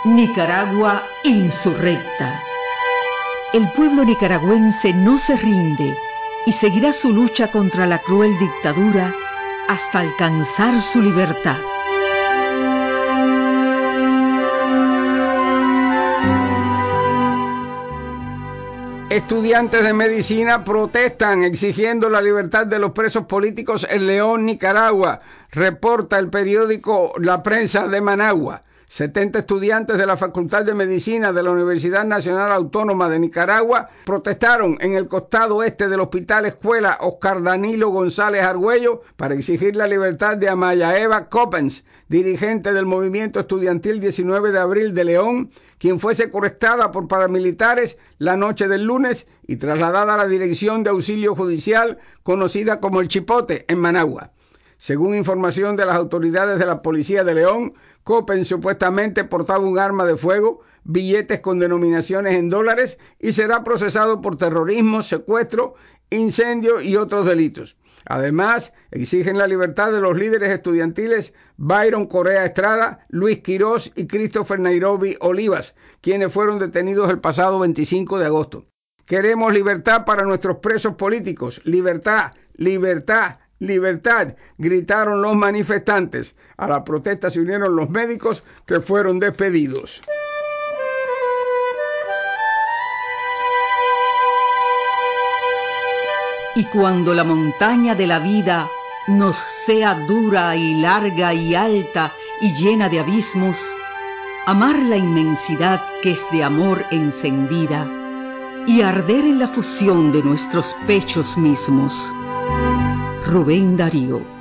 Nicaragua insurrecta. El pueblo nicaragüense no se rinde y seguirá su lucha contra la cruel dictadura hasta alcanzar su libertad. Estudiantes de medicina protestan exigiendo la libertad de los presos políticos en León, Nicaragua, reporta el periódico La Prensa de Managua. 70 estudiantes de la Facultad de Medicina de la Universidad Nacional Autónoma de Nicaragua protestaron en el costado este del Hospital Escuela Oscar Danilo González Argüello para exigir la libertad de Amaya Eva Coppens, dirigente del movimiento estudiantil 19 de abril de León, quien fue secuestrada por paramilitares la noche del lunes y trasladada a la Dirección de Auxilio Judicial, conocida como El Chipote, en Managua. Según información de las autoridades de la Policía de León, Coppens supuestamente portaba un arma de fuego, billetes con denominaciones en dólares y será procesado por terrorismo, secuestro, incendio y otros delitos. Además, exigen la libertad de los líderes estudiantiles Byron Correa Estrada, Luis Quirós y Christopher Nairobi Olivas, quienes fueron detenidos el pasado 25 de agosto. Queremos libertad para nuestros presos políticos. Libertad, libertad, libertad, gritaron los manifestantes. A la protesta se unieron los médicos que fueron despedidos. Y cuando la montaña de la vida nos sea dura y larga y alta y llena de abismos, amar la inmensidad que es de amor encendida y arder en la fusión de nuestros pechos mismos. Rubén Darío.